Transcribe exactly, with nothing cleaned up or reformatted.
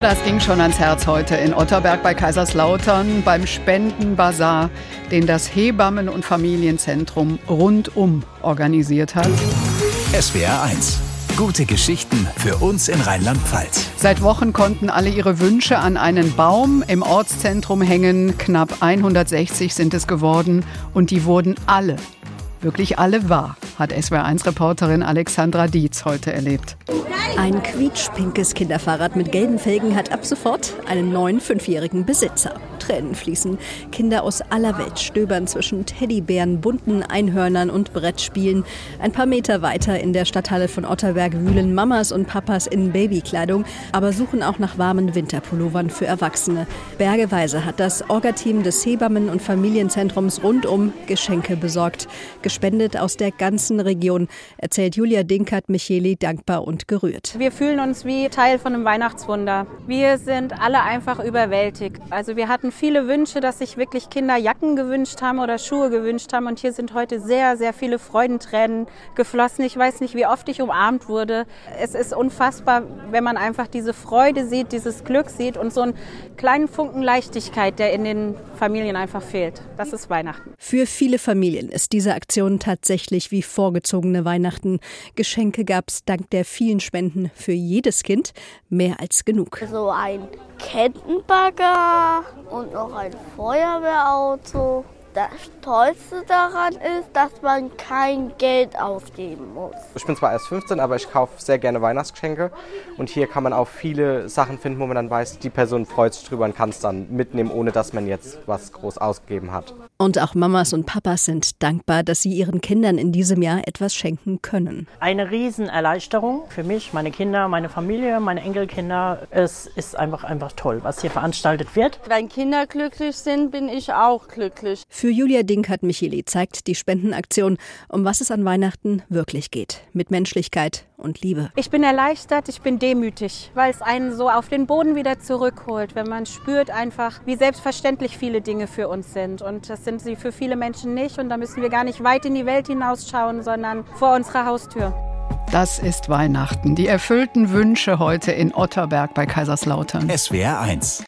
Das ging schon ans Herz heute in Otterberg bei Kaiserslautern beim Spendenbasar, den das Hebammen- und Familienzentrum rundum organisiert hat. S W R eins. Gute Geschichten für uns in Rheinland-Pfalz. Seit Wochen konnten alle ihre Wünsche an einen Baum im Ortszentrum hängen. Knapp hundertsechzig sind es geworden und die wurden alle, wirklich alle wahr, hat S W R eins Reporterin Alexandra Dietz heute erlebt. Ein quietschpinkes Kinderfahrrad mit gelben Felgen hat ab sofort einen neuen fünfjährigen Besitzer. Tränen fließen. Kinder aus aller Welt stöbern zwischen Teddybären, bunten Einhörnern und Brettspielen. Ein paar Meter weiter in der Stadthalle von Otterberg wühlen Mamas und Papas in Babykleidung, aber suchen auch nach warmen Winterpullovern für Erwachsene. Bergeweise hat das Orga-Team des Hebammen- und Familienzentrums rundum Geschenke besorgt. Gespendet aus der ganzen Region, erzählt Julia Dinkert-Micheli dankbar und gerührt. Wir fühlen uns wie Teil von einem Weihnachtswunder. Wir sind alle einfach überwältigt. Also wir hatten viele Wünsche, dass sich wirklich Kinder Jacken gewünscht haben oder Schuhe gewünscht haben. Und hier sind heute sehr, sehr viele Freudentränen geflossen. Ich weiß nicht, wie oft ich umarmt wurde. Es ist unfassbar, wenn man einfach diese Freude sieht, dieses Glück sieht und so einen kleinen Funken Leichtigkeit, der in den Familien einfach fehlt. Das ist Weihnachten. Für viele Familien ist diese Aktion tatsächlich wie vorgezogene Weihnachten. Geschenke gab es dank der vielen Spenden für jedes Kind mehr als genug. So ein Kettenbagger und noch ein Feuerwehrauto. Das Tollste daran ist, dass man kein Geld ausgeben muss. Ich bin zwar erst fünfzehn, aber ich kaufe sehr gerne Weihnachtsgeschenke. Und hier kann man auch viele Sachen finden, wo man dann weiß, die Person freut sich drüber und kann es dann mitnehmen, ohne dass man jetzt was groß ausgegeben hat. Und auch Mamas und Papas sind dankbar, dass sie ihren Kindern in diesem Jahr etwas schenken können. Eine Riesenerleichterung für mich, meine Kinder, meine Familie, meine Enkelkinder. Es ist einfach, einfach toll, was hier veranstaltet wird. Wenn Kinder glücklich sind, bin ich auch glücklich. Für Julia Dinkert-Micheli zeigt die Spendenaktion, um was es an Weihnachten wirklich geht. Mit Menschlichkeit und Liebe. Ich bin erleichtert, ich bin demütig, weil es einen so auf den Boden wieder zurückholt, wenn man spürt einfach, wie selbstverständlich viele Dinge für uns sind. Und das sind sie für viele Menschen nicht. Und da müssen wir gar nicht weit in die Welt hinausschauen, sondern vor unserer Haustür. Das ist Weihnachten. Die erfüllten Wünsche heute in Otterberg bei Kaiserslautern. S W R eins.